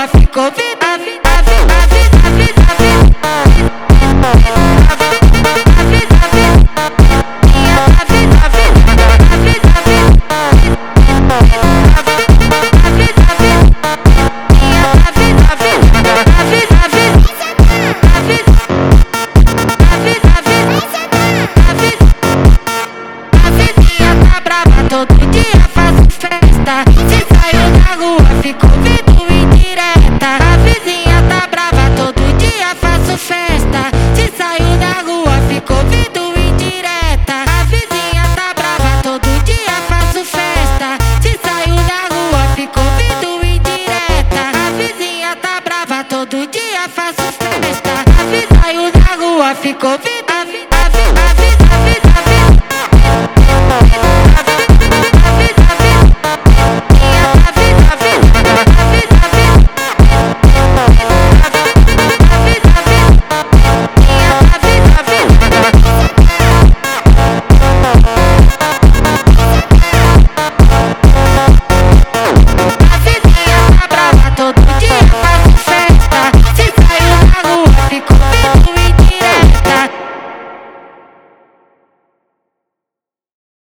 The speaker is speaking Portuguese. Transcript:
rua ficou vida. Todo dia faço festa. Se saiu da rua, fico ouvindo indireta. A vizinha tá brava, todo dia faço festa. Se saiu da rua, fico ouvindo indireta. A vizinha tá brava, todo dia faço festa. Se saiu da rua, fico ouvindo indireta. A vizinha tá brava, todo dia faço festa. Se saiu da rua, fico ouvindo